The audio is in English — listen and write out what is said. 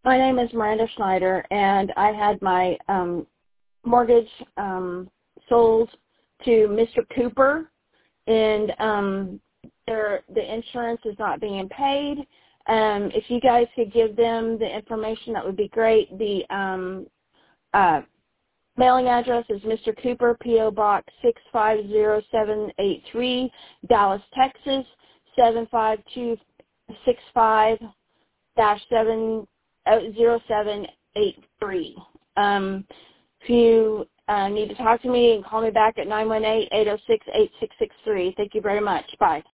My name is Miranda Schneider, and I had my mortgage sold to Mr. Cooper, and the insurance is not being paid. If you guys could give them the information, that would be great. The mailing address is Mr. Cooper, P.O. Box 650783, Dallas, Texas, 75265-70783. If you need to talk to me, and call me back at 918-806-8663. Thank you very much. Bye.